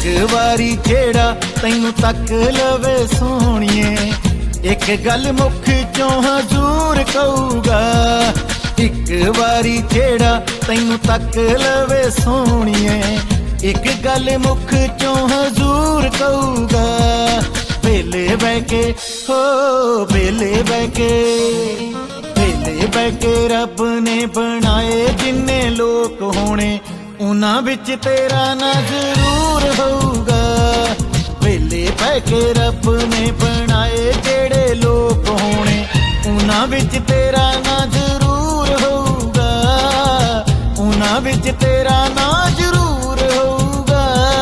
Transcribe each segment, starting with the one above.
वारी जेड़ा तैनू तक लवे सोहणीए, एक गल मुख चों हजूर कहूगा। एक वारी जेड़ा तैनू तक लवे सोहणीए, एक गल मुख चों हजूर कहूगा। वेले बह के हो वेले बह के, वेले बह के रब ने बनाए जिन्ने लोक होने, उन्हां विच तेरा ना जरूर होऊगा। वेले बह के रब ने बनाए जेड़े लोक होने, उन्हां विच तेरा ना जरूर होऊगा। उन्हां विच तेरा ना जरूर होऊगा।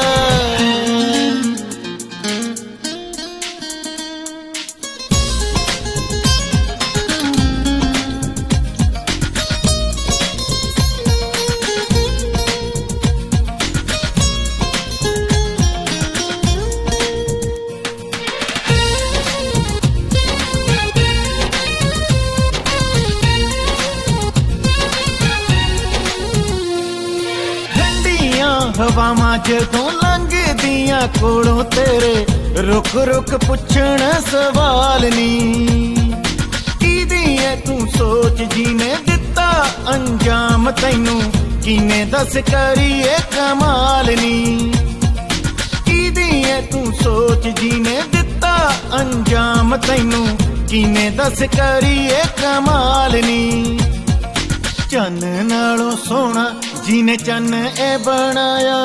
हवावां जदों लंघदियां कोलों तेरे, रुक रुक पुछण सवाल नी। कीदी है तू सोच जीने दिता अंजाम तैनू, किने दस करिए कमाल नी। कीदी है तू सोच जीने दिता अंजाम तैनू, किने दस करिए कमाल नी। चन नालों सोहना जिने चन ए बनाया,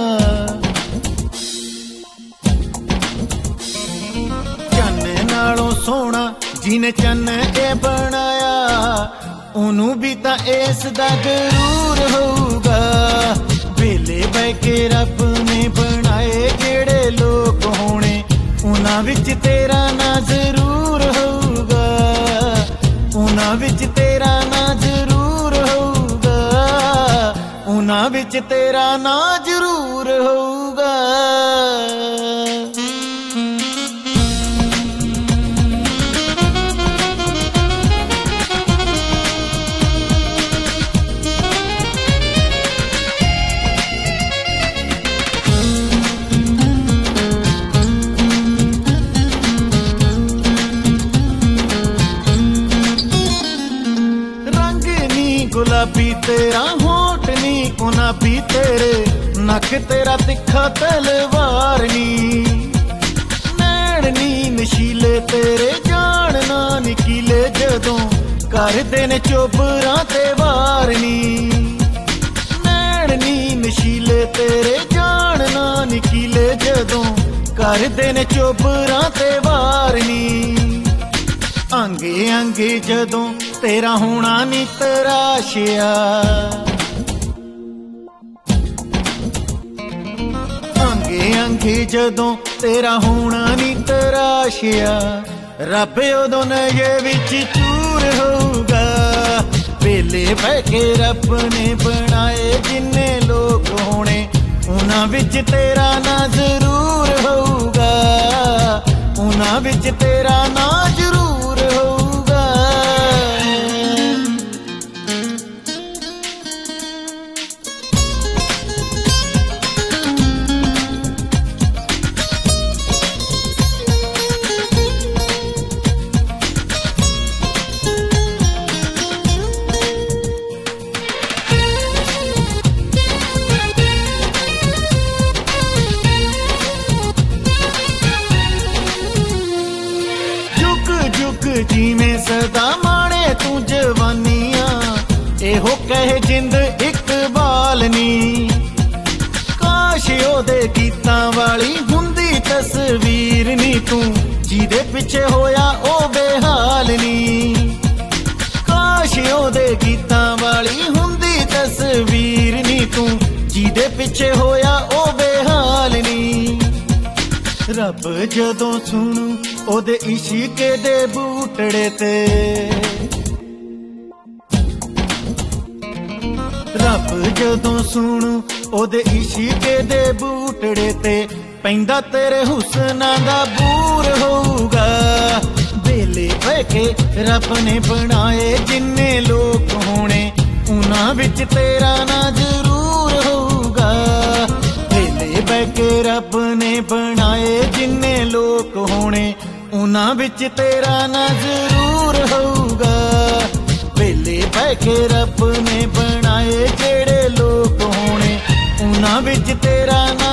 चन नालों सोहना जिने चन ए बनाया, ओनू भी तां इस दा गरूर होऊगा। वेले बह के रब ने बनाए जेड़े लोक होने, उन्हां विच तेरा ना जरूर होऊगा। उन्हां विच तेरा ना जरूर होऊगा। उन्हां विच तेरा ना जरूर होऊगा। गुलाबी तेरा होठ नी गुलाबी तेरे, नख तेरा तिखा तलवार नी। नैण नी नशीले तेरे जान ना निकीले, जदों करदे ने चोबरां ते वार नी। नैण नी नशीले तेरे जान ना निकीले, जदों करदे ने चोबरां ते वार नी। अंगे अंगे जदों तेरा होना नी तराशिया, अंगे अंगे जदों तेरा होना नी तराशिया, रब उदों नज़े विच चूर होऊगा। वेले बह के रब ने बनाए जिन्ने लोक होने, उन्हां विच तेरा ना जरूर होऊगा। उन्हां विच तेरा ना जरूर होऊगा। जिमें सदा माणे तू जवानियां, एहो कहे जिंद इकबाल नी। काश ओदे गीतां वाली हुंदी तस्वीर नी, तू जिदे पिछे होया ओ बेहाल नी। काश ओदे गीतां वाली हुंदी तस्वीर नी, तू जिदे पिछे होया ओ बेहाल नी। रब जदों सुनू ओदे इश्के दे बूटड़े ते, रब जदों सुनू ओदे इश्के दे बूटड़े ते, पैंदा तेरे हुस्ना दा बूर होऊगा। वेले बह के रब ने बनाए जिन्ने लोक होने, उन्हां विच तेरा ना जरूर होऊगा। वेले बह के रब ਉਹਨਾਂ ਵਿੱਚ ਤੇਰਾ ਨਾਂ ਜ਼ਰੂਰ ਹੋਊਗਾ। ਵੇਲੇ ਬਹਿ ਕੇ ਰੱਬ ਨੇ ਬਣਾਏ ਜਿਹੜੇ ਲੋਕ ਹੋਣੇ, ਉਹਨਾਂ ਵਿੱਚ ਤੇਰਾ ਨਾਂ